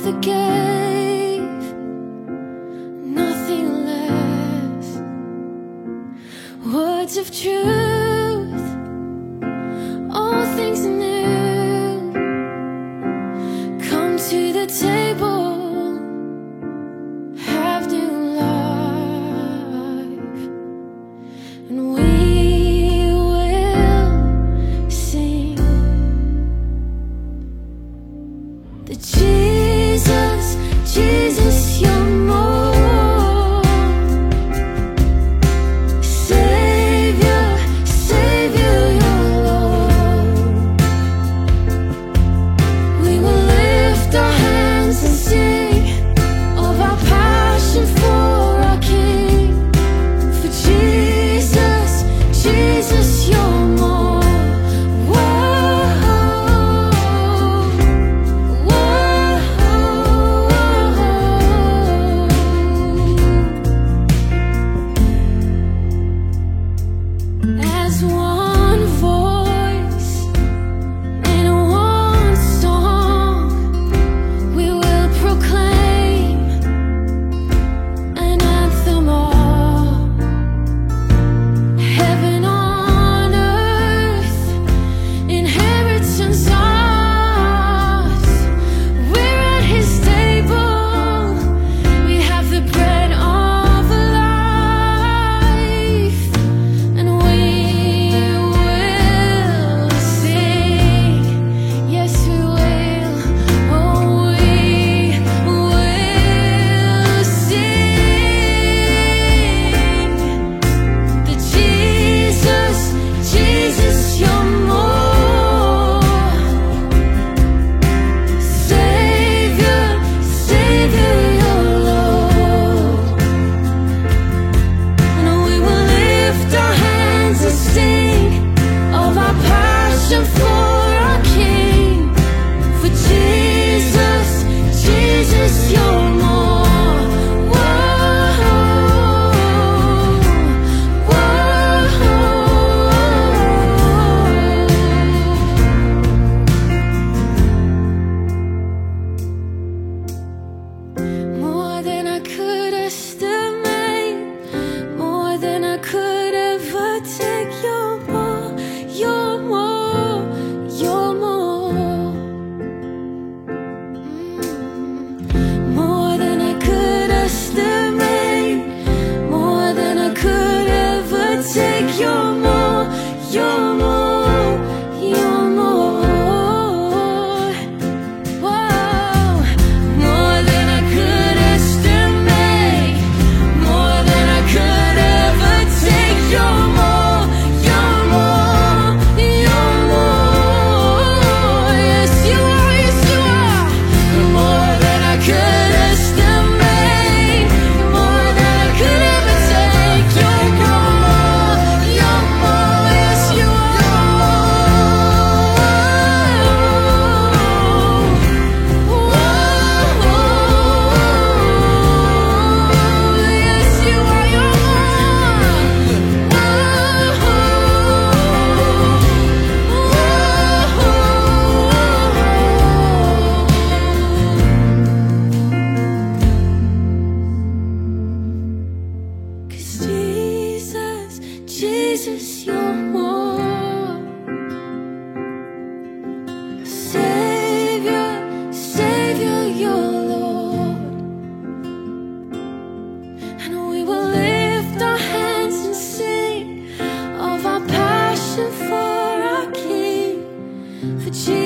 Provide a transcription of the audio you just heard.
forgave, nothing less. Words of truth, all things new. Come to the table, have new life, and we will sing that Jesus, Jesus, you're more. Savior, Savior, you're Lord. We will lift our hands and sing of our passion for our King. For Jesus, Jesus, you're more. Whoa, as one voice in one song, we will proclaim an anthem of heaven on earth, inheritance ours. We're at His table, we have the bread of life, and we will sing. Yes, we will. Oh, we will sing that Jesus, Jesus, you're more. Savior, Savior, you're Lord. And we will lift our hands and sing of our passion for our King. For Jesus, Jesus, you're more. Whoa, more than I could estimate, more than I could ever take. You're more, you're more, you're more. More than I could estimate, more than I could ever take. You're more, you're more, you're more. Whoa, more than I could estimate, more than I could ever take. You're more, you're more, you're more. Yes, you are, yes, you are. More than I could estimate, more than I could ever take. You're more, you're more, yes, you are. Yes, you are, you're Cause Jesus, Jesus, you're more. Savior, Savior, you're Lord. And we will lift our hands and sing of our passion for our King. For Jesus.